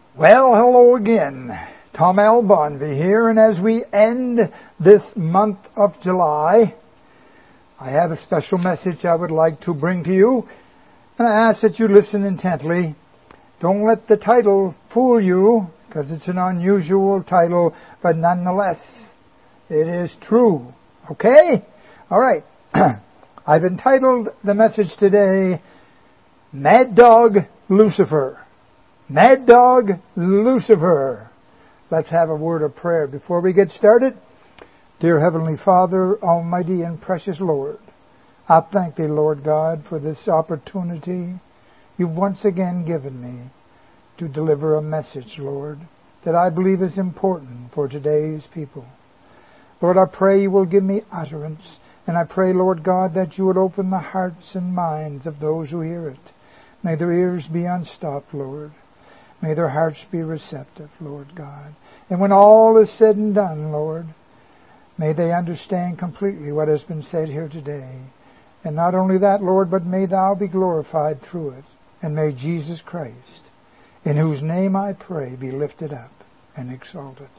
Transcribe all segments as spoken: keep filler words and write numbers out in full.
Well, hello again. Tom L. Bonvie here, and as we end this month of July, I have a special message I would like to bring to you, and I ask that you listen intently. Don't let the title fool you, because it's an unusual title, but nonetheless, it is true. Okay? All right. I've entitled the message today, Mad Dog Lucifer. Mad Dog Lucifer. Let's have a word of prayer before we get started. Dear Heavenly Father, Almighty and Precious Lord, I thank Thee, Lord God, for this opportunity You've once again given me to deliver a message, Lord, that I believe is important for today's people. Lord, I pray You will give me utterance, and I pray, Lord God, that You would open the hearts and minds of those who hear it. May their ears be unstopped, Lord. May their hearts be receptive, Lord God. And when all is said and done, Lord, may they understand completely what has been said here today. And not only that, Lord, but may Thou be glorified through it. And may Jesus Christ, in whose name I pray, be lifted up and exalted.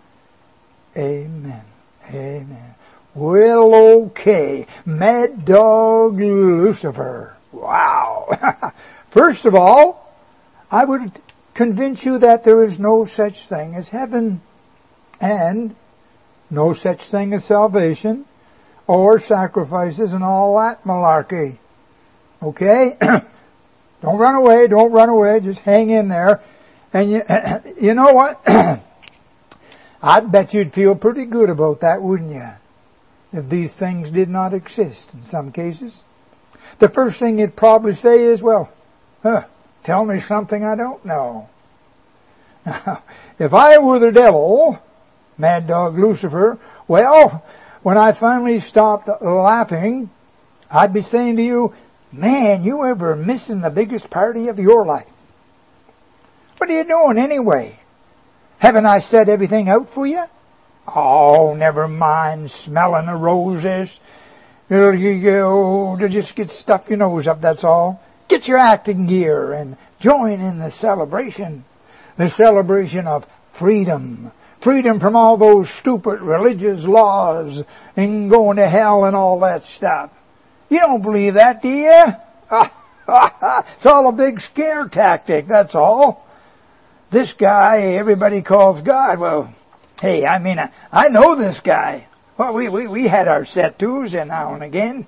Amen. Amen. Well, okay. Mad Dog Lucifer. Wow. First of all, I would convince you that there is no such thing as heaven and no such thing as salvation or sacrifices and all that malarkey. Okay? Don't run away, don't run away, just hang in there. And you, you know what? I'd bet you'd feel pretty good about that, wouldn't you? If these things did not exist in some cases. The first thing you'd probably say is, well, huh, tell me something I don't know. Now, if I were the devil, Mad Dog Lucifer, well, when I finally stopped laughing, I'd be saying to you, man, you ever missing the biggest party of your life? What are you doing anyway? Haven't I set everything out for you? Oh, never mind smelling the roses. You, you, you just get stuff your nose up, that's all. Get your acting gear and join in the celebration. The celebration of freedom. Freedom from all those stupid religious laws and going to hell and all that stuff. You don't believe that, do you? It's all a big scare tactic, that's all. This guy everybody calls God. Well, hey, I mean, I, I know this guy. Well, we, we, we had our set twos and now and again.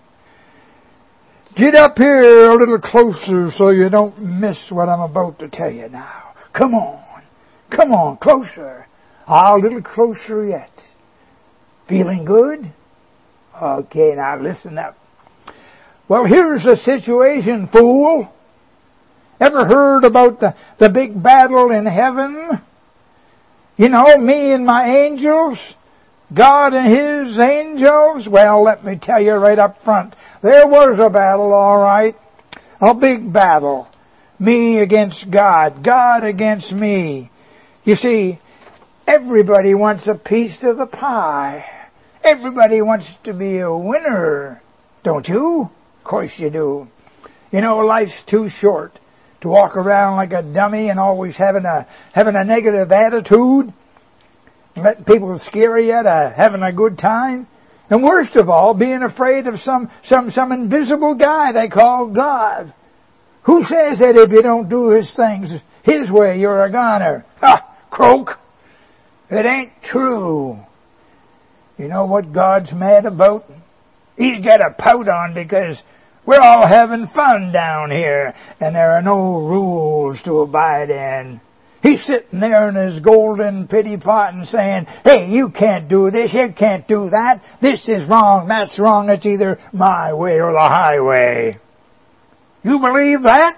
Get up here a little closer so you don't miss what I'm about to tell you now. Come on. Come on, closer. A little closer yet. Feeling good? Okay, now listen up. Well, here's the situation, fool. Ever heard about the, the big battle in heaven? You know, me and my angels? God and His angels? Well, let me tell you right up front. There was a battle, all right. A big battle. Me against God. God against me. You see, everybody wants a piece of the pie. Everybody wants to be a winner. Don't you? Of course you do. You know, life's too short to walk around like a dummy and always having a having a negative attitude. Letting people scare you to having a good time. And worst of all, being afraid of some, some, some invisible guy they call God. Who says that if you don't do His things His way, you're a goner? Ha! Croak! It ain't true. You know what God's mad about? He's got a pout on because we're all having fun down here and there are no rules to abide in. He's sitting there in His golden pity pot and saying, hey, you can't do this, you can't do that. This is wrong, that's wrong, it's either my way or the highway. You believe that?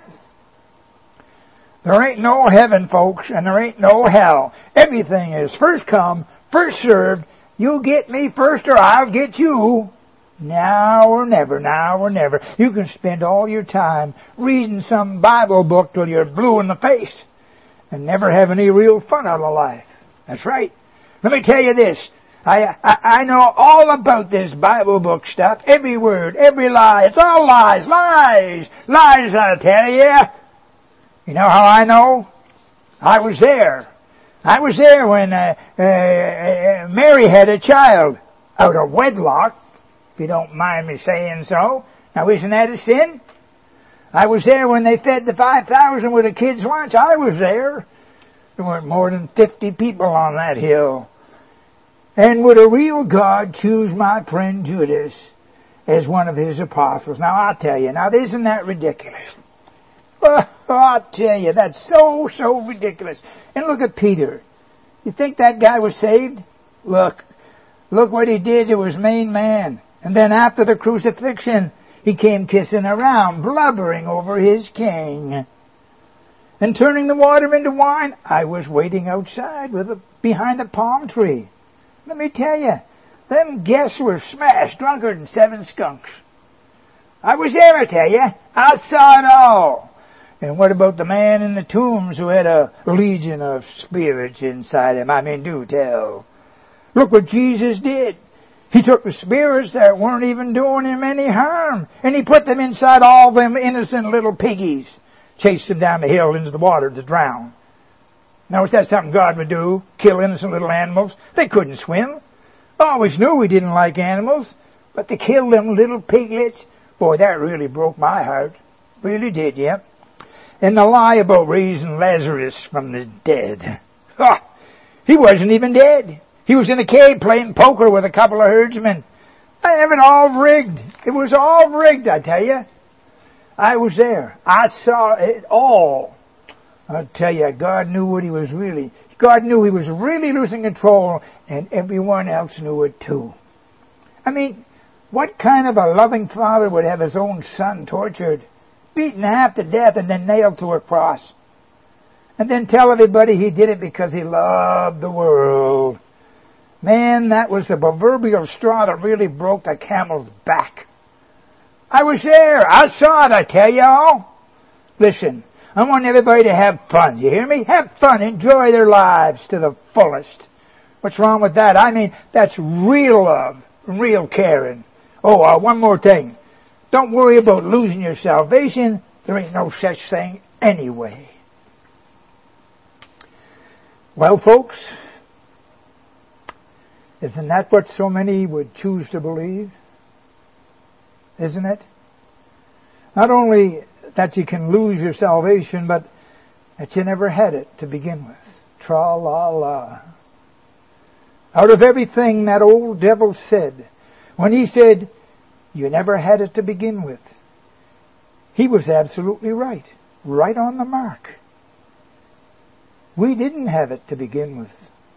There ain't no heaven, folks, and there ain't no hell. Everything is first come, first served. You get me first or I'll get you. Now or never, now or never. You can spend all your time reading some Bible book till you're blue in the face and never have any real fun out of life. That's right. Let me tell you this. I, I I know all about this Bible book stuff. Every word, every lie. It's all lies, lies, lies, I tell you. You know how I know? I was there. I was there when uh, uh, Mary had a child out of wedlock, if you don't mind me saying so. Now, isn't that a sin? I was there when they fed the five thousand with a kid's lunch. I was there. There weren't more than fifty people on that hill. And would a real God choose my friend Judas as one of his apostles? Now, I'll tell you, now, isn't that ridiculous? Oh, I'll tell you, that's so, so ridiculous. And look at Peter. You think that guy was saved? Look. Look what he did to his main man. And then after the crucifixion, he came kissing around, blubbering over his king. And turning the water into wine, I was waiting outside with a, behind a palm tree. Let me tell you, them guests were smashed, drunker than seven skunks. I was there, I tell you. I saw it all. And what about the man in the tombs who had a legion of spirits inside him? I mean, do tell. Look what Jesus did. He took the spirits that weren't even doing him any harm, and he put them inside all them innocent little piggies. Chased them down the hill into the water to drown. Now, is that something God would do? Kill innocent little animals? They couldn't swim. Always knew we didn't like animals, but to kill them little piglets, boy, that really broke my heart. Really did, yep. And the lie about raising Lazarus from the dead. Oh, he wasn't even dead. He was in a cave playing poker with a couple of herdsmen. I have it all rigged. It was all rigged, I tell you. I was there. I saw it all. I tell you, God knew what he was really. God knew he was really losing control, and everyone else knew it too. I mean, what kind of a loving father would have his own son tortured, beaten half to death, and then nailed to a cross? And then tell everybody he did it because he loved the world. Man, that was the proverbial straw that really broke the camel's back. I was there. I saw it, I tell y'all. Listen, I want everybody to have fun. You hear me? Have fun. Enjoy their lives to the fullest. What's wrong with that? I mean, that's real love, real caring. Oh, uh, one more thing. Don't worry about losing your salvation. There ain't no such thing anyway. Well, folks, isn't that what so many would choose to believe? Isn't it? Not only that you can lose your salvation, but that you never had it to begin with. Tra-la-la. Out of everything that old devil said, when he said, you never had it to begin with, he was absolutely right. Right on the mark. We didn't have it to begin with.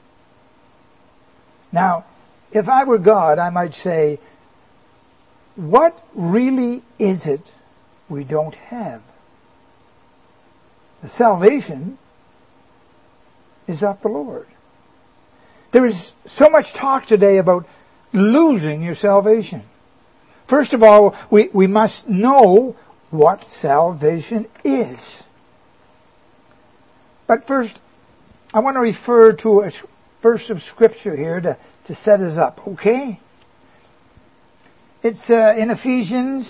Now, if I were God, I might say, what really is it we don't have? The salvation is of the Lord. There is so much talk today about losing your salvation. First of all, we, we must know what salvation is. But first, I want to refer to a verse of Scripture here to, to set us up, okay? It's uh, in Ephesians,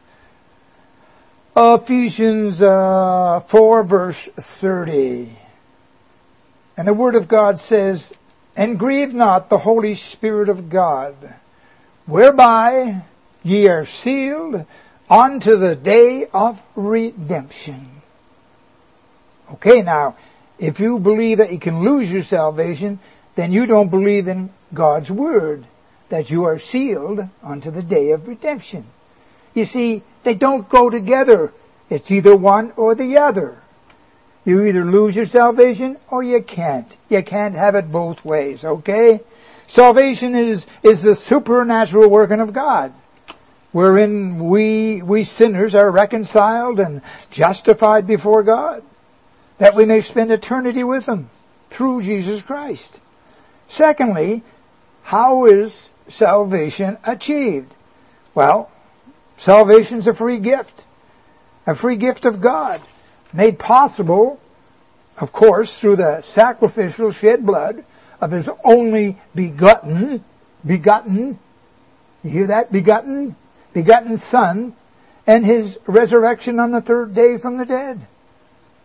uh, Ephesians uh, four, verse thirty. And the Word of God says, and grieve not the Holy Spirit of God, whereby ye are sealed unto the day of redemption. Okay, now, if you believe that you can lose your salvation, then you don't believe in God's Word, that you are sealed unto the day of redemption. You see, they don't go together. It's either one or the other. You either lose your salvation or you can't. You can't have it both ways, okay? Salvation is, is the supernatural working of God, wherein we, we sinners are reconciled and justified before God, that we may spend eternity with Him through Jesus Christ. Secondly, how is salvation achieved? Well, salvation's a free gift. A free gift of God, made possible, of course, through the sacrificial shed blood of His only begotten, begotten, you hear that? Begotten, begotten Son, and His resurrection on the third day from the dead.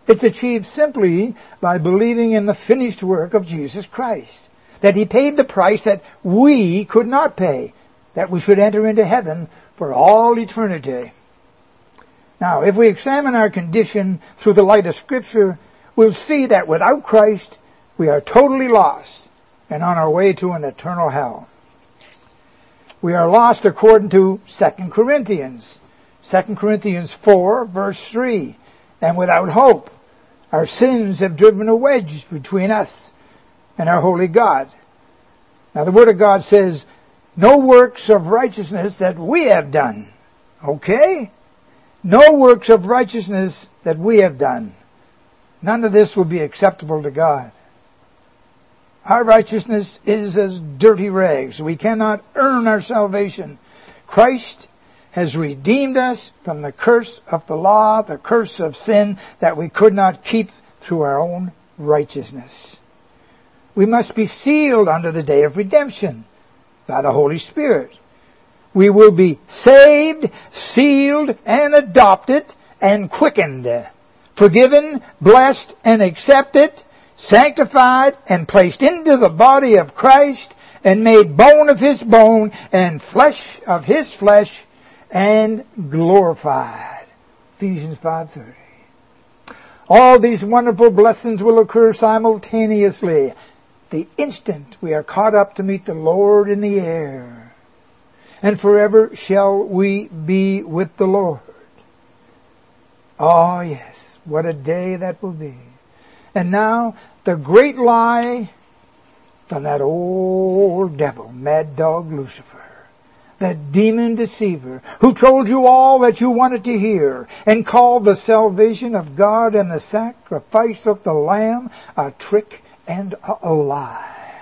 It's achieved simply by believing in the finished work of Jesus Christ. That He paid the price that we could not pay. That we should enter into heaven for all eternity. Now, if we examine our condition through the light of Scripture, we'll see that without Christ, we are totally lost and on our way to an eternal hell. We are lost according to Second Corinthians. Second Corinthians four, verse three. And without hope, our sins have driven a wedge between us and our holy God. Now the Word of God says, no works of righteousness that we have done. Okay? No works of righteousness that we have done. None of this will be acceptable to God. Our righteousness is as dirty rags. We cannot earn our salvation. Christ has redeemed us from the curse of the law, the curse of sin that we could not keep through our own righteousness. We must be sealed unto the day of redemption by the Holy Spirit. We will be saved, sealed, and adopted, and quickened, forgiven, blessed, and accepted, sanctified, and placed into the body of Christ, and made bone of His bone, and flesh of His flesh, and glorified. Ephesians five thirty. All these wonderful blessings will occur simultaneously the instant we are caught up to meet the Lord in the air. And forever shall we be with the Lord. Oh yes, what a day that will be. And now, the great lie from that old devil, mad dog Lucifer, that demon deceiver, who told you all that you wanted to hear, and called the salvation of God and the sacrifice of the Lamb a trick and a lie.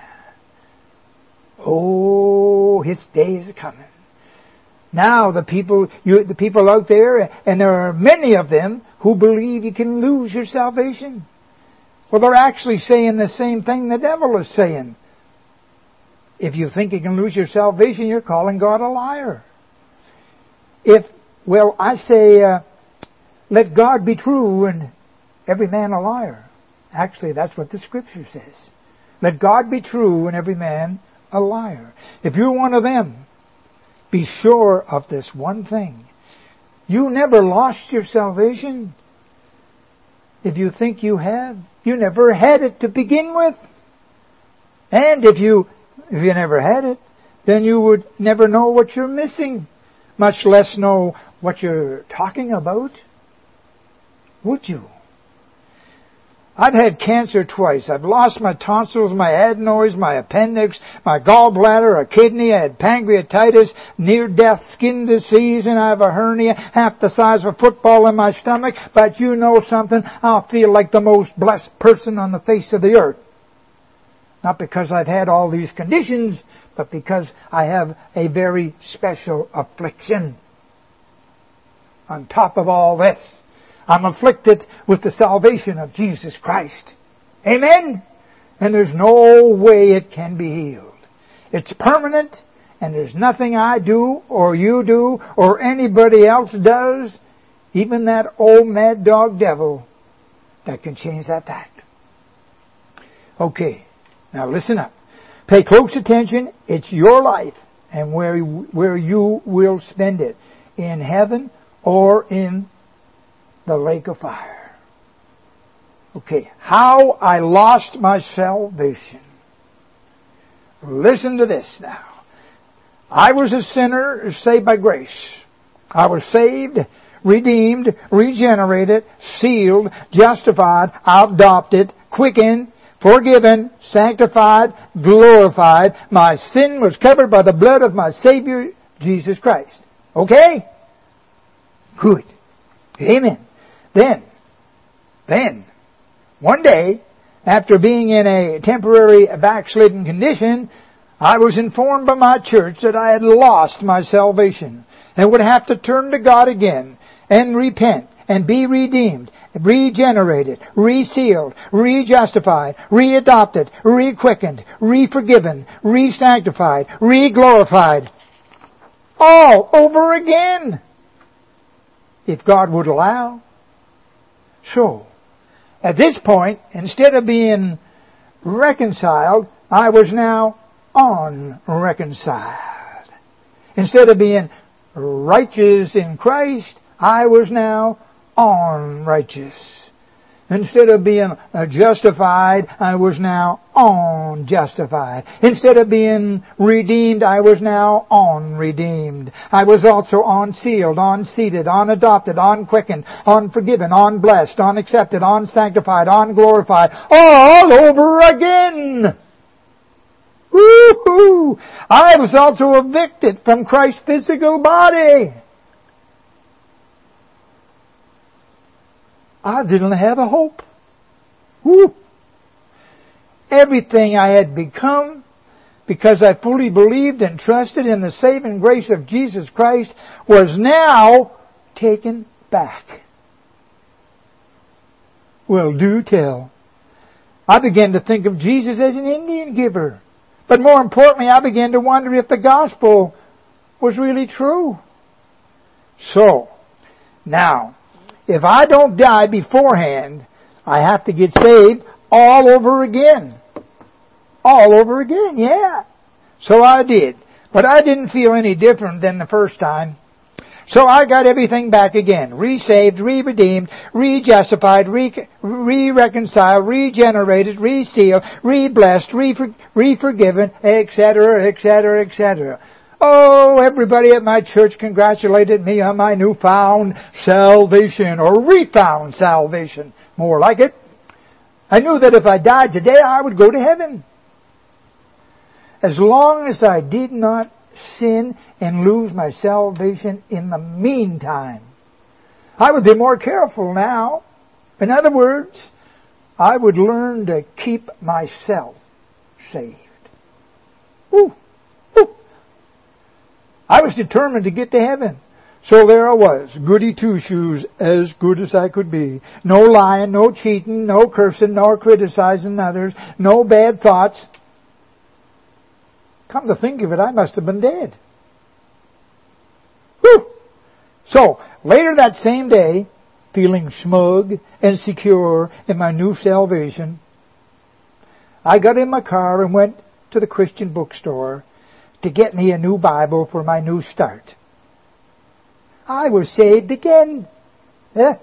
Oh, his day is coming. Now the people, you, the people out there, and there are many of them who believe you can lose your salvation. Well, they're actually saying the same thing the devil is saying. If you think you can lose your salvation, you're calling God a liar. If, well, I say, uh, let God be true and every man a liar. Actually, that's what the Scripture says. Let God be true and every man a liar. If you're one of them, be sure of this one thing. You never lost your salvation. If you think you have, you never had it to begin with. And if you if you never had it, then you would never know what you're missing, much less know what you're talking about. Would you? I've had cancer twice. I've lost my tonsils, my adenoids, my appendix, my gallbladder, a kidney. I had pancreatitis, near-death skin disease, and I have a hernia half the size of a football in my stomach. But you know something? I'll feel like the most blessed person on the face of the earth. Not because I've had all these conditions, but because I have a very special affliction. On top of all this, I'm afflicted with the salvation of Jesus Christ. Amen? And there's no way it can be healed. It's permanent, and there's nothing I do, or you do, or anybody else does, even that old mad dog devil, that can change that fact. Okay, now listen up. Pay close attention. It's your life, and where, where you will spend it. In heaven or in the lake of fire. Okay, how I lost my salvation. Listen to this now. I was a sinner saved by grace. I was saved, redeemed, regenerated, sealed, justified, adopted, quickened, forgiven, sanctified, glorified. My sin was covered by the blood of my Savior, Jesus Christ. Okay? Good. Amen. Then, then, one day, after being in a temporary backslidden condition, I was informed by my church that I had lost my salvation and would have to turn to God again and repent and be redeemed, regenerated, resealed, rejustified, readopted, requickened, re-forgiven, re-sanctified, re-glorified. All over again, if God would allow. So, At this point, instead of being reconciled, I was now unreconciled. Instead of being righteous in Christ, I was now unrighteous. Instead of being justified, I was now unjustified. Instead of being redeemed, I was now unredeemed. I was also unsealed, unseated, unadopted, unquickened, unforgiven, unblessed, unaccepted, unsanctified, unglorified, all over again. Woo-hoo! I was also evicted from Christ's physical body. I didn't have a hope. Woo. Everything I had become, because I fully believed and trusted in the saving grace of Jesus Christ, was now taken back. Well, do tell. I began to think of Jesus as an Indian giver. But more importantly, I began to wonder if the gospel was really true. So, now, if I don't die beforehand, I have to get saved all over again. All over again, yeah. So I did. But I didn't feel any different than the first time. So I got everything back again. Re-saved, re-redeemed, re-justified, re-reconciled, regenerated, re-sealed, re-blessed, re-forgiven, et cetera, et cetera, et cetera. Oh, everybody at my church congratulated me on my newfound salvation, or refound salvation, more like it. I knew that if I died today, I would go to heaven. As long as I did not sin and lose my salvation in the meantime. I would be more careful now. In other words, I would learn to keep myself saved. Woo! Woo! I was determined to get to heaven. So there I was, goody two-shoes, as good as I could be. No lying, no cheating, no cursing, no criticizing others, no bad thoughts. Come to think of it, I must have been dead. Whew! So, later that same day, feeling smug and secure in my new salvation, I got in my car and went to the Christian bookstore to get me a new Bible for my new start. I was saved again. As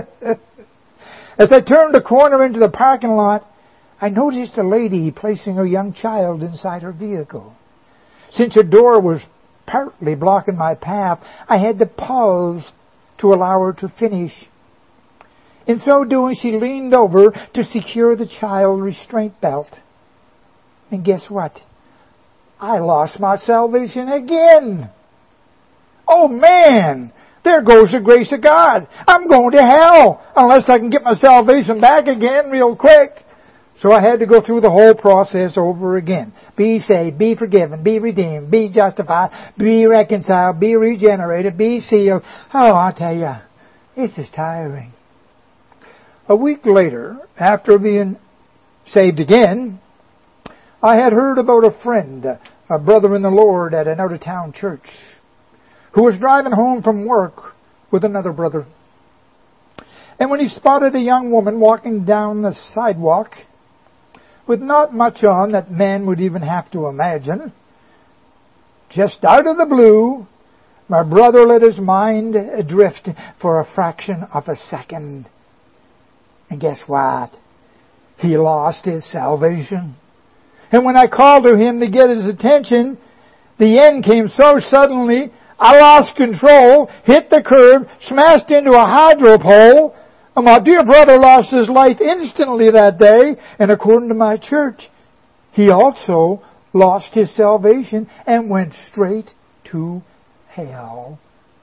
I turned the corner into the parking lot, I noticed a lady placing her young child inside her vehicle. Since her door was partly blocking my path, I had to pause to allow her to finish. In so doing, she leaned over to secure the child restraint belt. And guess what? I lost my salvation again. Oh man! There goes the grace of God. I'm going to hell unless I can get my salvation back again real quick. So I had to go through the whole process over again. Be saved, be forgiven, be redeemed, be justified, be reconciled, be regenerated, be sealed. Oh, I'll tell you, this is tiring. A week later, after being saved again, I had heard about a friend, a brother in the Lord at an out-of-town church, who was driving home from work with another brother. And when he spotted a young woman walking down the sidewalk with not much on that men would even have to imagine, just out of the blue, my brother let his mind adrift for a fraction of a second. And guess what? He lost his salvation. And when I called to him to get his attention, the end came so suddenly, I lost control, hit the curb, smashed into a hydro pole, and my dear brother lost his life instantly that day. And according to my church, he also lost his salvation and went straight to hell.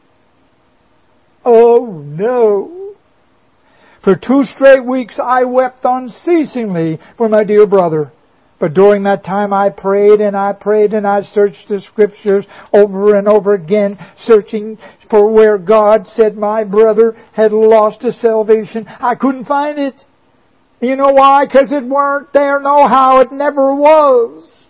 Oh no! For two straight weeks I wept unceasingly for my dear brother. But during that time I prayed and I prayed and I searched the Scriptures over and over again, searching for where God said my brother had lost his salvation. I couldn't find it. You know why? Because it weren't there no how. It never was.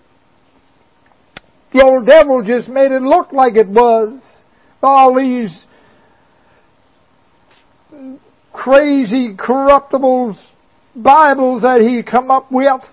The old devil just made it look like it was. All these crazy, corruptible Bibles that he come up with.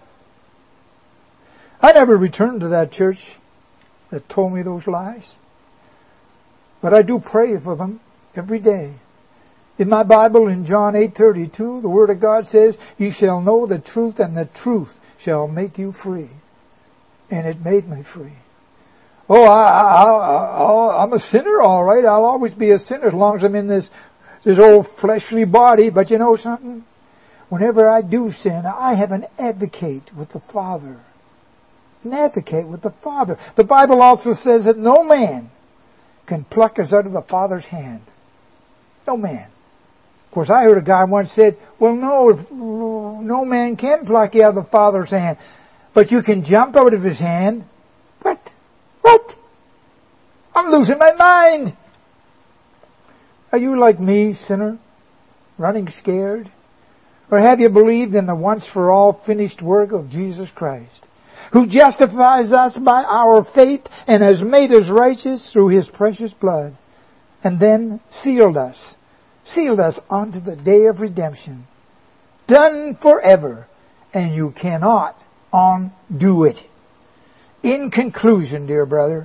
I never returned to that church that told me those lies. But I do pray for them every day. In my Bible, in John eight thirty-two, the Word of God says, "You shall know the truth, and the truth shall make you free." And it made me free. Oh, I, I, I, I'm a sinner, all right. I'll always be a sinner as long as I'm in this, this old fleshly body. But you know something? Whenever I do sin, I have an advocate with the Father. An advocate with the Father. The Bible also says that no man can pluck us out of the Father's hand. No man. Of course, I heard a guy once said, well, no, if, no man can pluck you out of the Father's hand. But you can jump out of His hand. What? What? I'm losing my mind. Are you like me, sinner, running scared? Or have you believed in the once-for-all finished work of Jesus Christ, who justifies us by our faith and has made us righteous through His precious blood, and then sealed us, sealed us unto the day of redemption, done forever, and you cannot undo it. In conclusion, dear brother,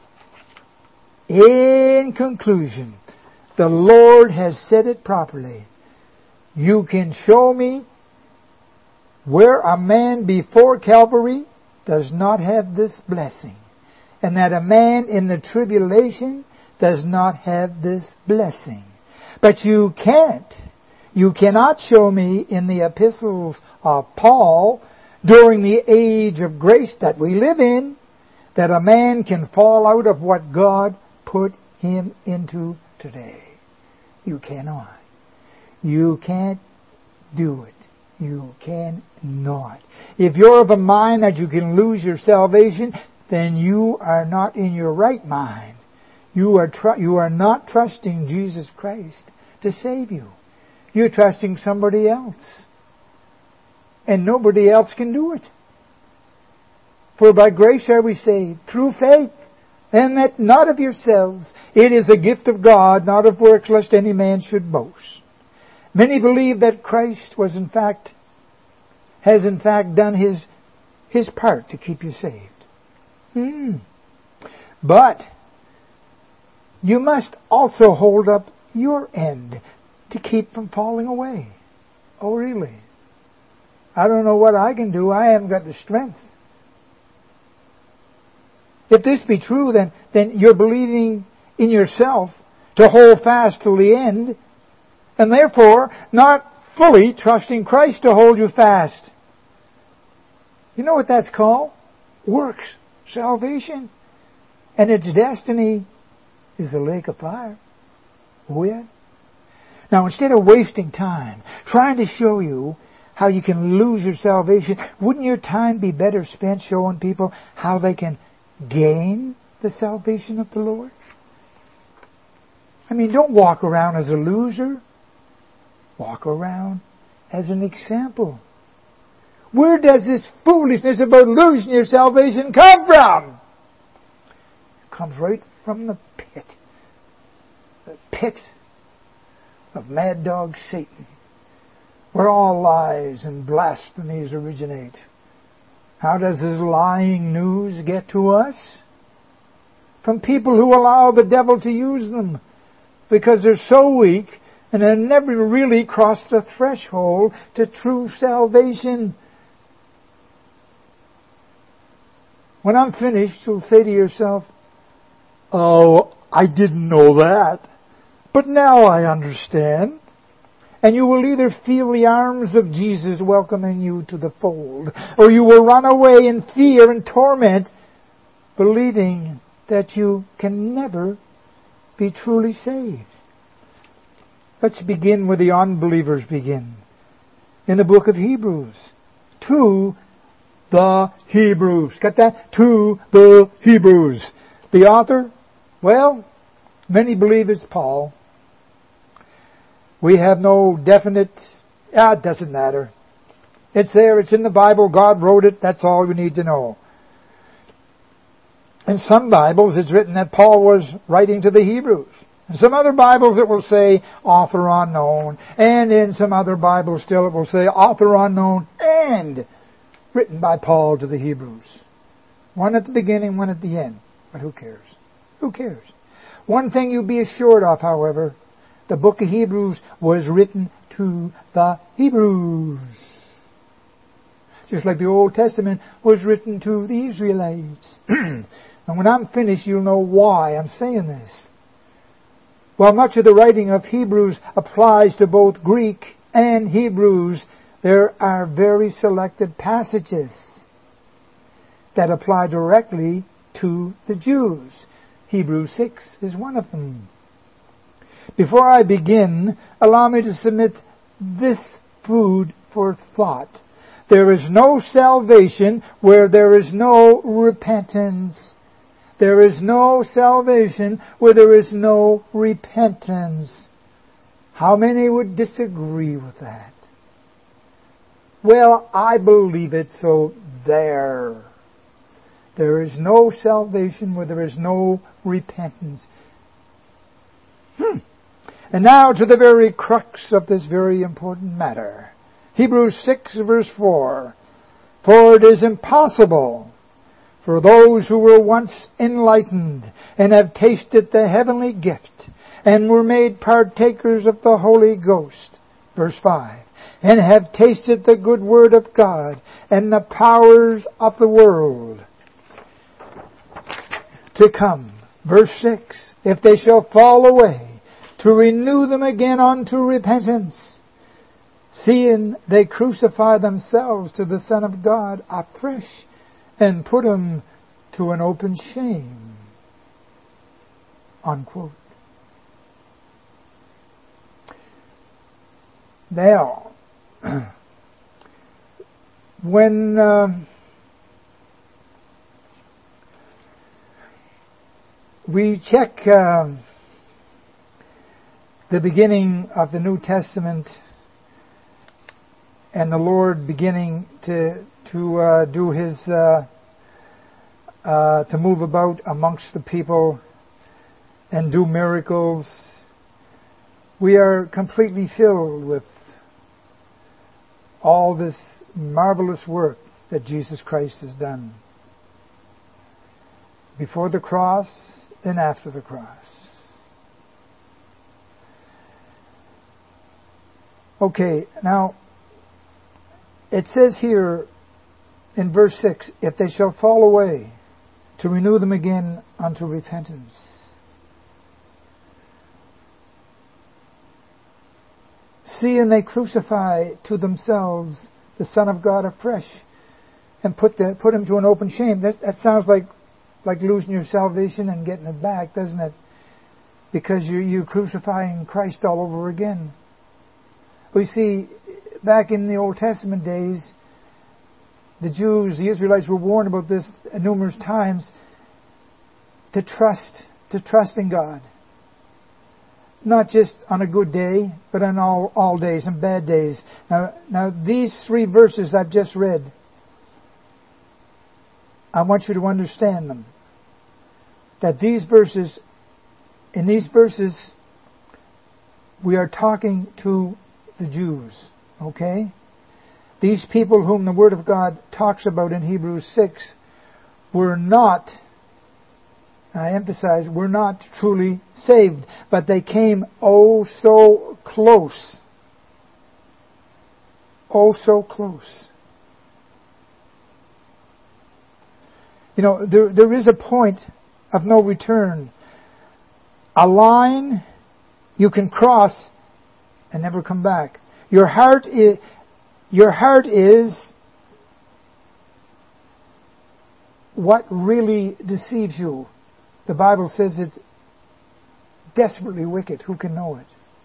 in conclusion, the Lord has said it properly. You can show me where a man before Calvary does not have this blessing, and that a man in the tribulation does not have this blessing. But you can't, you cannot show me in the epistles of Paul during the age of grace that we live in that a man can fall out of what God put him into today. You cannot. You can't do it. You cannot. If you're of a mind that you can lose your salvation, then you are not in your right mind. You are tr- you are not trusting Jesus Christ to save you. You're trusting somebody else. And nobody else can do it. For by grace are we saved, through faith, and that not of yourselves. It is a gift of God, not of works, lest any man should boast. Many believe that Christ was in fact, has in fact done His, His part to keep you saved. Hmm. But you must also hold up your end to keep from falling away. Oh, really? I don't know what I can do. I haven't got the strength. If this be true, then, then you're believing in yourself to hold fast till the end, and therefore not fully trusting Christ to hold you fast. You know what that's called? Works. Salvation. And its destiny is a lake of fire. Oh yeah? Now instead of wasting time trying to show you how you can lose your salvation, wouldn't your time be better spent showing people how they can gain the salvation of the Lord? I mean, don't walk around as a loser. Walk around as an example. Where does this foolishness about losing your salvation come from? It comes right from the pit. The pit of mad dog Satan, where all lies and blasphemies originate. How does this lying news get to us? From people who allow the devil to use them because they're so weak and have never really crossed the threshold to true salvation. When I'm finished, you'll say to yourself, oh, I didn't know that, but now I understand. And you will either feel the arms of Jesus welcoming you to the fold, or you will run away in fear and torment, believing that you can never be truly saved. Let's begin where the unbelievers begin. In the book of Hebrews. To the Hebrews. Got that? To the Hebrews. The author? Well, many believe it's Paul. We have no definite, ah, it doesn't matter. It's there, it's in the Bible, God wrote it, that's all we need to know. In some Bibles it's written that Paul was writing to the Hebrews. In some other Bibles it will say author unknown. And in some other Bibles still it will say author unknown and written by Paul to the Hebrews. One at the beginning, one at the end. But who cares? Who cares? One thing you be assured of, however, the book of Hebrews was written to the Hebrews. Just like the Old Testament was written to the Israelites. And when I'm finished, you'll know why I'm saying this. While much of the writing of Hebrews applies to both Greek and Hebrews, there are very selected passages that apply directly to the Jews. Hebrews six is one of them. Before I begin, allow me to submit this food for thought. There is no salvation where there is no repentance. There is no salvation where there is no repentance. How many would disagree with that? Well, I believe it, so there. There is no salvation where there is no repentance. Hmm. And now to the very crux of this very important matter. Hebrews six verse four. For it is impossible for those who were once enlightened and have tasted the heavenly gift and were made partakers of the Holy Ghost. Verse five. And have tasted the good word of God and the powers of the world to come. Verse six. If they shall fall away, to renew them again unto repentance, seeing they crucify themselves to the Son of God afresh, and put him to an open shame. Unquote. Now, when uh, we check uh, the beginning of the New Testament and the Lord beginning to to uh, do His uh, uh, to move about amongst the people and do miracles, we are completely filled with all this marvelous work that Jesus Christ has done before the cross and after the cross. Okay, now it says here in verse six, if they shall fall away, to renew them again unto repentance. Seeing they crucify to themselves the Son of God afresh and put the, put him to an open shame. That, that sounds like like losing your salvation and getting it back, doesn't it? Because you're, you're crucifying Christ all over again. We see, back in the Old Testament days, the Jews, the Israelites were warned about this numerous times, to trust, to trust in God. Not just on a good day, but on all, all days and bad days. Now, now, these three verses I've just read, I want you to understand them. That these verses, in these verses, we are talking to the Jews. Okay? These people whom the Word of God talks about in Hebrews six were not, I emphasize, were not truly saved, but they came oh so close. Oh so close. You know, there there is a point of no return. A line you can cross and never come back. Your heart is, your heart is what really deceives you. The Bible says it's desperately wicked. Who can know it?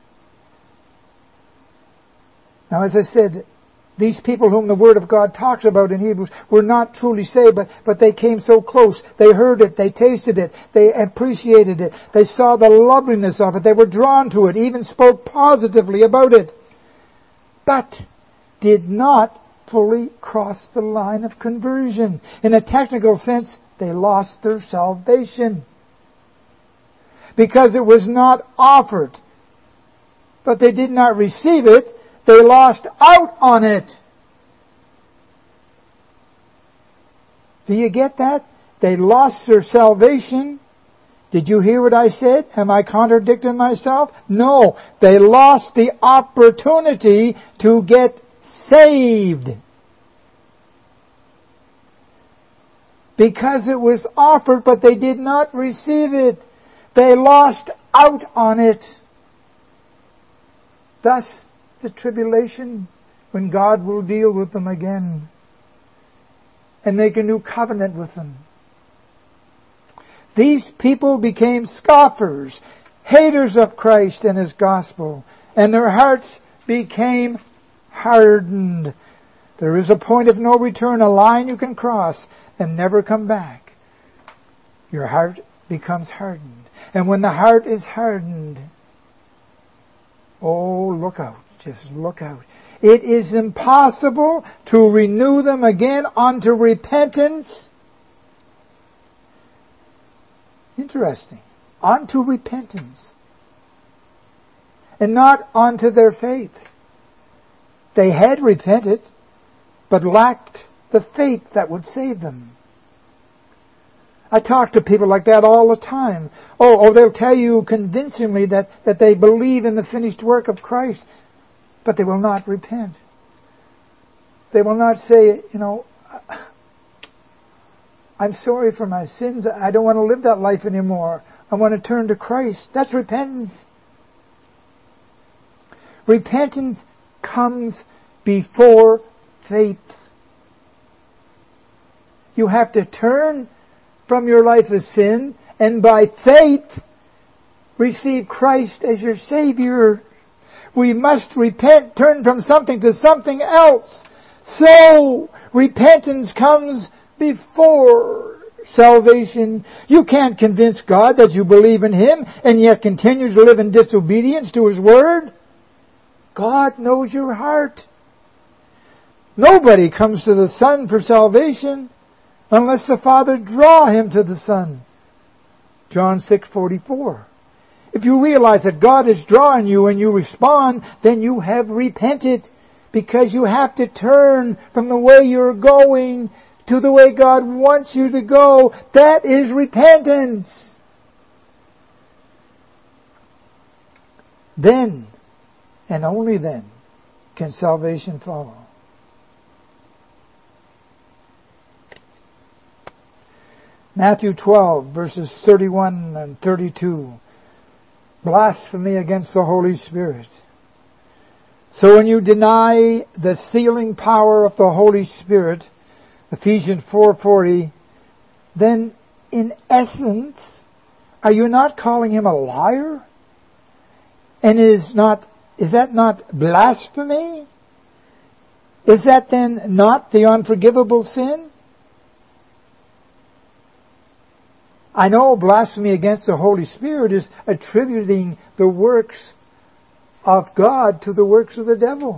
Now, as I said, these people whom the Word of God talks about in Hebrews were not truly saved, but, but they came so close. They heard it, they tasted it, they appreciated it, they saw the loveliness of it, they were drawn to it, even spoke positively about it, but did not fully cross the line of conversion. In a technical sense, they lost their salvation. because it was not offered. But they did not receive it. They lost out on it. Do you get that? They lost their salvation. Did you hear what I said? Am I contradicting myself? No. They lost the opportunity to get saved. Because it was offered, but they did not receive it. They lost out on it. Thus, the tribulation, when God will deal with them again and make a new covenant with them. These people became scoffers, haters of Christ and His gospel, and their hearts became hardened. There is a point of no return, a line you can cross and never come back. Your heart becomes hardened. And when the heart is hardened, oh, look out. Just look out. It is impossible to renew them again unto repentance. Interesting. Unto repentance. And not unto their faith. They had repented, but lacked the faith that would save them. I talk to people like that all the time. Oh, oh, they'll tell you convincingly that, that they believe in the finished work of Christ, but they will not repent. They will not say, you know, I'm sorry for my sins. I don't want to live that life anymore. I want to turn to Christ. That's repentance. Repentance comes before faith. You have to turn from your life of sin and by faith receive Christ as your Savior. We must repent, turn from something to something else. So, repentance comes before salvation. You can't convince God that you believe in Him and yet continue to live in disobedience to His Word. God knows your heart. Nobody comes to the Son for salvation unless the Father draw him to the Son. John six forty-four. If you realize that God is drawing you and you respond, then you have repented, because you have to turn from the way you're going to the way God wants you to go. That is repentance. Then, and only then, can salvation follow. Matthew twelve, verses thirty-one and thirty-two. Blasphemy against the Holy Spirit. So when you deny the sealing power of the Holy Spirit, Ephesians four forty, then in essence, are you not calling Him a liar? And is not is that not blasphemy? Is that then not the unforgivable sin? I know blasphemy against the Holy Spirit is attributing the works of God to the works of the devil.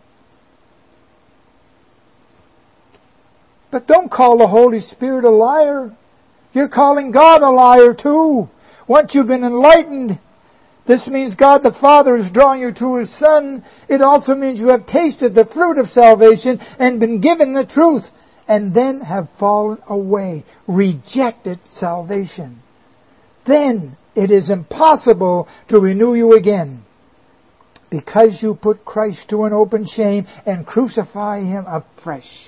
But don't call the Holy Spirit a liar. You're calling God a liar too. Once you've been enlightened, this means God the Father is drawing you to His Son. It also means you have tasted the fruit of salvation and been given the truth, and then have fallen away, rejected salvation. Then it is impossible to renew you again, because you put Christ to an open shame and crucify Him afresh.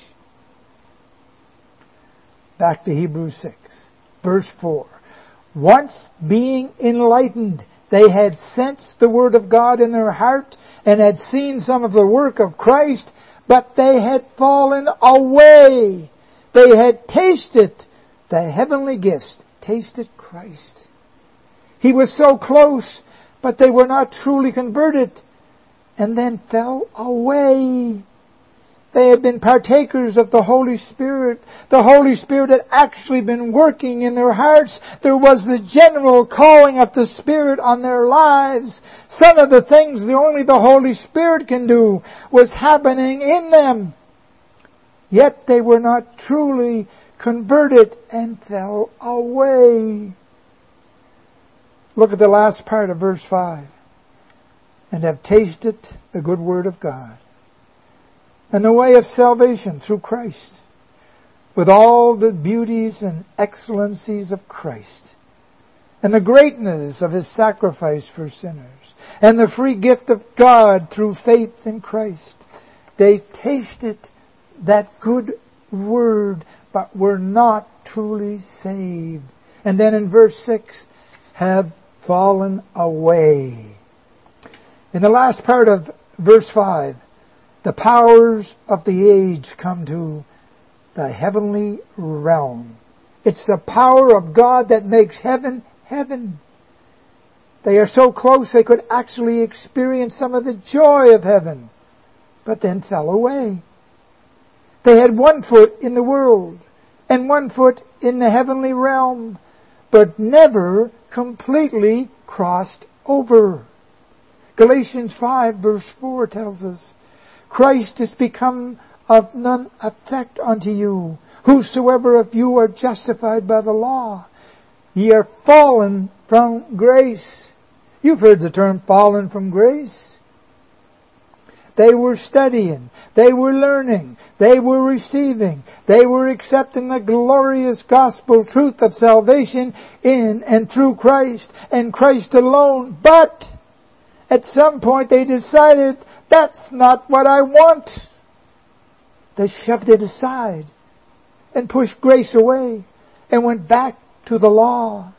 Back to Hebrews six, verse four. Once being enlightened, they had sensed the Word of God in their heart and had seen some of the work of Christ, but they had fallen away. They had tasted the heavenly gifts, tasted Christ. He was so close, but they were not truly converted, and then fell away. They had been partakers of the Holy Spirit. The Holy Spirit had actually been working in their hearts. There was the general calling of the Spirit on their lives. Some of the things that only the Holy Spirit can do was happening in them. Yet they were not truly converted and fell away. Look at the last part of verse five. And have tasted the good word of God, and the way of salvation through Christ, with all the beauties and excellencies of Christ, and the greatness of His sacrifice for sinners, and the free gift of God through faith in Christ. They tasted that good word, but were not truly saved. And then in verse six, have fallen away. In the last part of verse five, the powers of the age come to the heavenly realm. It's the power of God that makes heaven heaven. They are so close they could actually experience some of the joy of heaven, but then fell away. They had one foot in the world and one foot in the heavenly realm, but never completely crossed over. Galatians five verse four tells us, Christ is become of none effect unto you. Whosoever of you are justified by the law, ye are fallen from grace. You've heard the term fallen from grace. They were studying, they were learning, they were receiving, they were accepting the glorious gospel truth of salvation in and through Christ and Christ alone. But at some point they decided, that's not what I want. They shoved it aside and pushed grace away and went back to the law.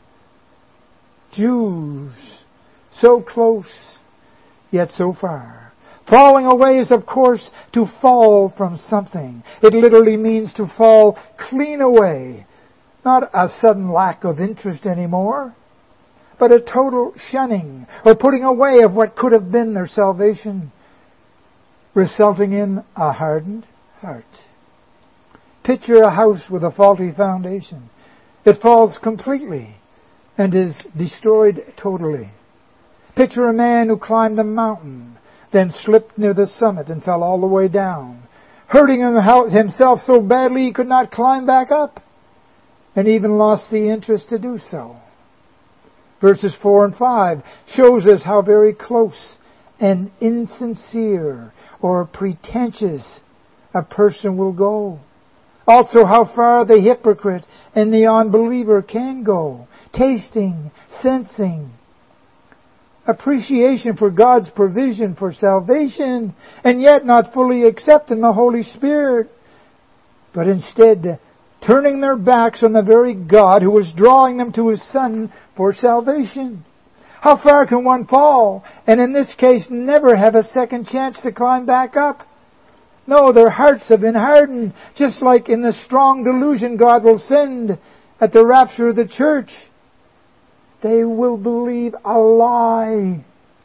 Jews, so close, yet so far. Falling away is, of course, to fall from something. It literally means to fall clean away. Not a sudden lack of interest anymore, but a total shunning or putting away of what could have been their salvation, resulting in a hardened heart. Picture a house with a faulty foundation. It falls completely and is destroyed totally. Picture a man who climbed a mountain, then slipped near the summit and fell all the way down, hurting himself so badly he could not climb back up, and even lost the interest to do so. Verses four and five shows us how very close and insincere or pretentious a person will go. Also how far the hypocrite and the unbeliever can go, tasting, sensing, appreciation for God's provision for salvation, and yet not fully accepting the Holy Spirit, but instead turning their backs on the very God who was drawing them to His Son for salvation. How far can one fall, and in this case never have a second chance to climb back up? No, their hearts have been hardened, just like in the strong delusion God will send at the rapture of the church. They will believe a lie.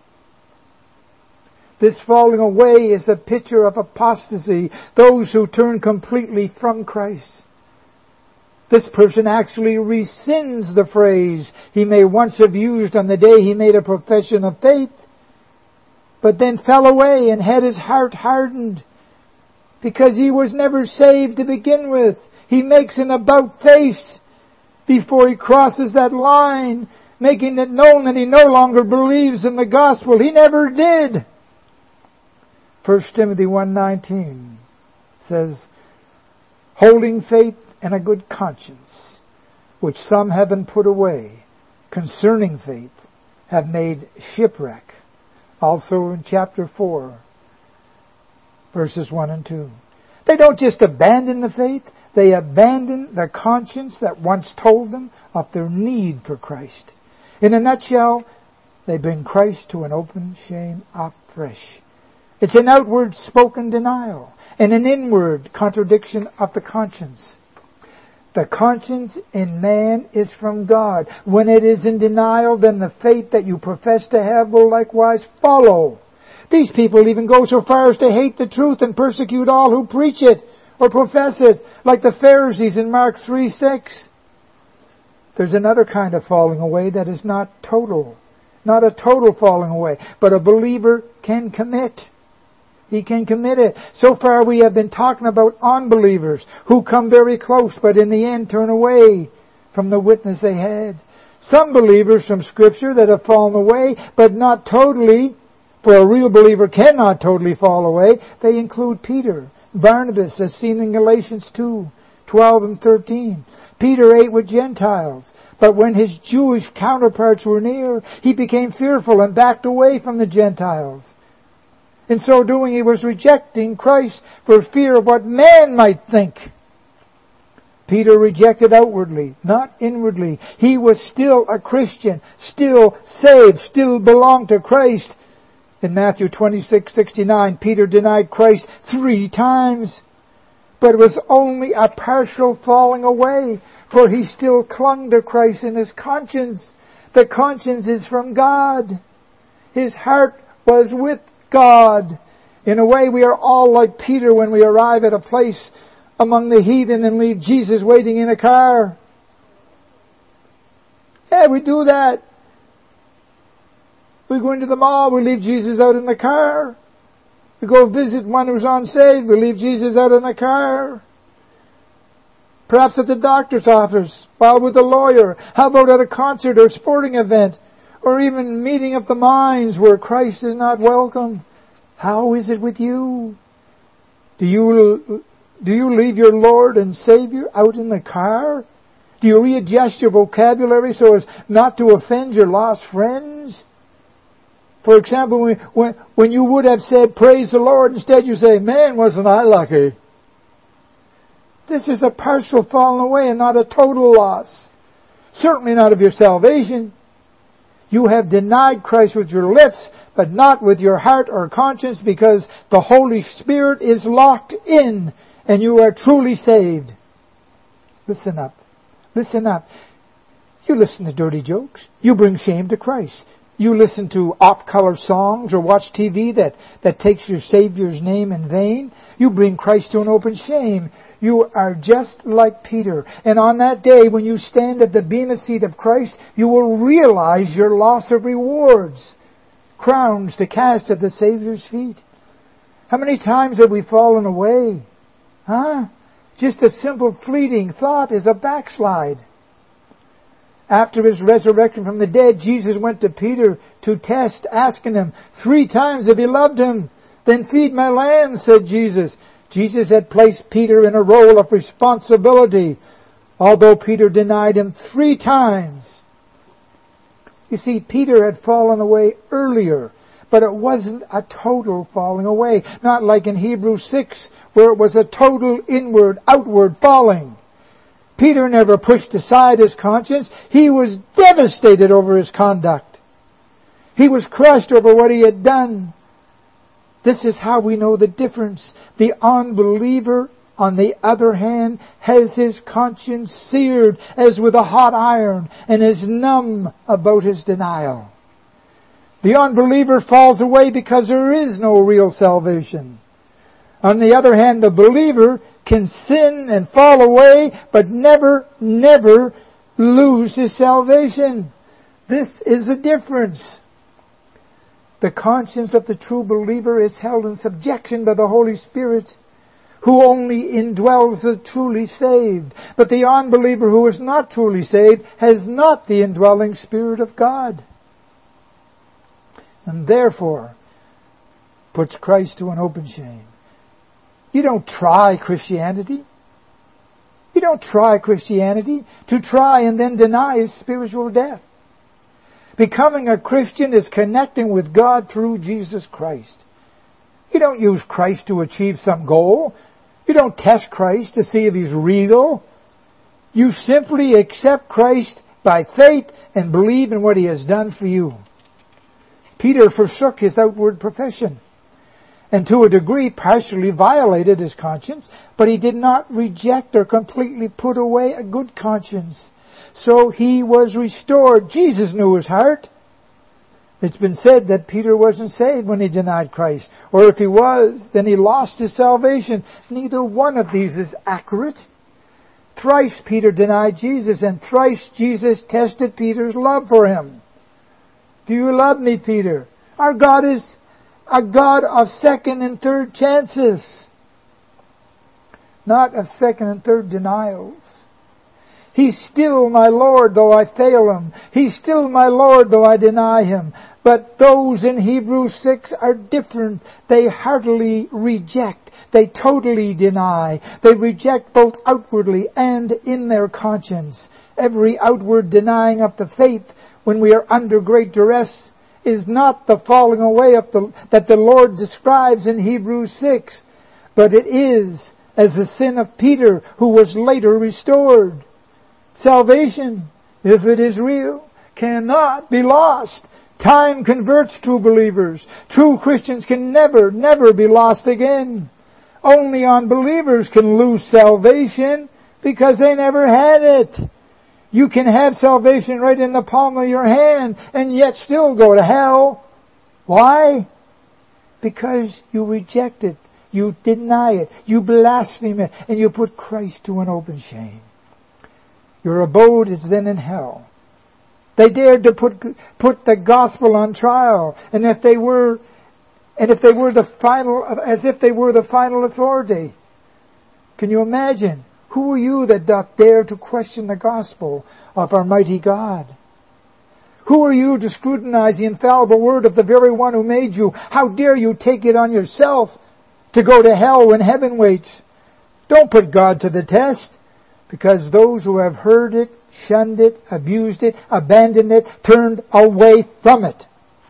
This falling away is a picture of apostasy, those who turn completely from Christ. This person actually rescinds the phrase he may once have used on the day he made a profession of faith, but then fell away and had his heart hardened because he was never saved to begin with. He makes an about face before he crosses that line, making it known that he no longer believes in the gospel. He never did. First Timothy one nineteen says, holding faith and a good conscience, which some having put away, concerning faith, have made shipwreck. Also in chapter four, verses one and two. They don't just abandon the faith, they abandon the conscience that once told them of their need for Christ. In a nutshell, they bring Christ to an open shame afresh. It's an outward spoken denial and an inward contradiction of the conscience. The conscience in man is from God. When it is in denial, then the faith that you profess to have will likewise follow. These people even go so far as to hate the truth and persecute all who preach it or profess it, like the Pharisees in Mark three six. There's another kind of falling away that is not total. Not a total falling away, but a believer can commit. He can commit it. So far we have been talking about unbelievers who come very close, but in the end turn away from the witness they had. Some believers from Scripture that have fallen away, but not totally, for a real believer cannot totally fall away. They include Peter, Barnabas, as seen in Galatians two, twelve and thirteen. Peter ate with Gentiles, but when his Jewish counterparts were near, he became fearful and backed away from the Gentiles. In so doing, he was rejecting Christ for fear of what man might think. Peter rejected outwardly, not inwardly. He was still a Christian, still saved, still belonged to Christ. In Matthew twenty-six sixty-nine, Peter denied Christ three times. But it was only a partial falling away, for he still clung to Christ in his conscience. The conscience is from God. His heart was with God. In a way, we are all like Peter when we arrive at a place among the heathen and leave Jesus waiting in a car. Yeah, we do that. We go into the mall, we leave Jesus out in the car. We go visit one who's unsaved, we leave Jesus out in the car. Perhaps at the doctor's office, while with the lawyer. How about at a concert or sporting event? Or even meeting of the minds where Christ is not welcome. How is it with you? Do you, do you leave your Lord and Savior out in the car? Do you readjust your vocabulary so as not to offend your lost friends? For example, when, when, when you would have said, praise the Lord, instead you say, man, wasn't I lucky. This is a partial falling away and not a total loss. Certainly not of your salvation. You have denied Christ with your lips, but not with your heart or conscience, because the Holy Spirit is locked in and you are truly saved. Listen up. Listen up. You listen to dirty jokes. You bring shame to Christ. You listen to off-color songs or watch T V that, that takes your Savior's name in vain. You bring Christ to an open shame. You are just like Peter. And on that day, when you stand at the bema seat of Christ, you will realize your loss of rewards, crowns to cast at the Savior's feet. How many times have we fallen away? Huh? Just a simple fleeting thought is a backslide. After His resurrection from the dead, Jesus went to Peter to test, asking him three times if he loved him. Then feed my lambs, said Jesus. Jesus had placed Peter in a role of responsibility, although Peter denied Him three times. You see, Peter had fallen away earlier, but it wasn't a total falling away. Not like in Hebrews six, where it was a total inward, outward falling. Peter never pushed aside his conscience. He was devastated over his conduct. He was crushed over what he had done. This is how we know the difference. The unbeliever, on the other hand, has his conscience seared as with a hot iron and is numb about his denial. The unbeliever falls away because there is no real salvation. On the other hand, the believer can sin and fall away, but never, never lose his salvation. This is the difference. The conscience of the true believer is held in subjection by the Holy Spirit, who only indwells the truly saved. But the unbeliever who is not truly saved has not the indwelling Spirit of God, and therefore puts Christ to an open shame. You don't try Christianity. You don't try Christianity. To try and then deny is spiritual death. Becoming a Christian is connecting with God through Jesus Christ. You don't use Christ to achieve some goal. You don't test Christ to see if He's real. You simply accept Christ by faith and believe in what He has done for you. Peter forsook his outward profession, and to a degree partially violated his conscience, but he did not reject or completely put away a good conscience. So he was restored. Jesus knew his heart. It's been said that Peter wasn't saved when he denied Christ. Or if he was, then he lost his salvation. Neither one of these is accurate. Thrice Peter denied Jesus, and thrice Jesus tested Peter's love for him. Do you love me, Peter? Our God is a God of second and third chances, not of second and third denials. He's still my Lord, though I fail Him. He's still my Lord, though I deny Him. But those in Hebrews six are different. They heartily reject. They totally deny. They reject both outwardly and in their conscience. Every outward denying of the faith when we are under great duress is not the falling away of the, that the Lord describes in Hebrews six, but it is as the sin of Peter, who was later restored. Salvation, if it is real, cannot be lost. Time converts true believers. True Christians can never, never be lost again. Only unbelievers can lose salvation because they never had it. You can have salvation right in the palm of your hand and yet still go to hell. Why? Because you reject it. You deny it. You blaspheme it. And you put Christ to an open shame. Your abode is then in hell. They dared to put put the gospel on trial, and if they were, and if they were the final, as if they were the final authority. Can you imagine? Who are you that doth dare to question the gospel of our mighty God? Who are you to scrutinize the infallible word of the very one who made you? How dare you take it on yourself to go to hell when heaven waits? Don't put God to the test, because those who have heard it, shunned it, abused it, abandoned it, turned away from it,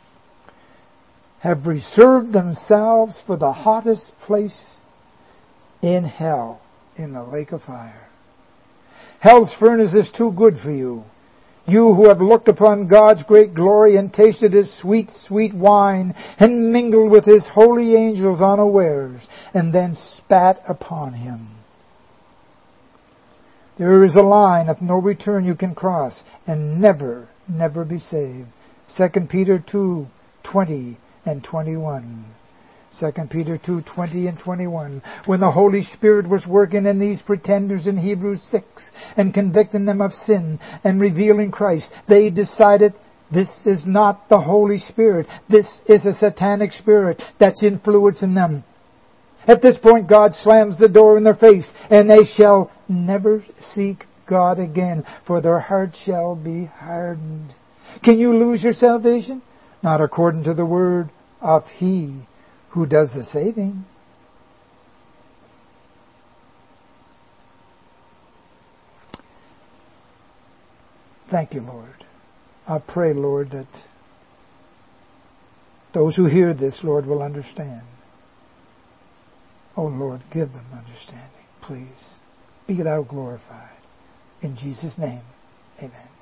have reserved themselves for the hottest place in hell, in the lake of fire. Hell's furnace is too good for you. You who have looked upon God's great glory and tasted His sweet, sweet wine and mingled with His holy angels unawares and then spat upon Him. There is a line of no return you can cross and never, never be saved. Second Peter two, twenty and twenty-one. Second Peter two, twenty and twenty-one. When the Holy Spirit was working in these pretenders in Hebrews six and convicting them of sin and revealing Christ, they decided this is not the Holy Spirit. This is a satanic spirit that's influencing them. At this point, God slams the door in their face, and they shall never seek God again, for their heart shall be hardened. Can you lose your salvation? Not according to the word of He who does the saving. Thank you, Lord. I pray, Lord, that those who hear this, Lord, will understand. Oh, Lord, give them understanding, please. Be thou glorified. In Jesus' name, amen.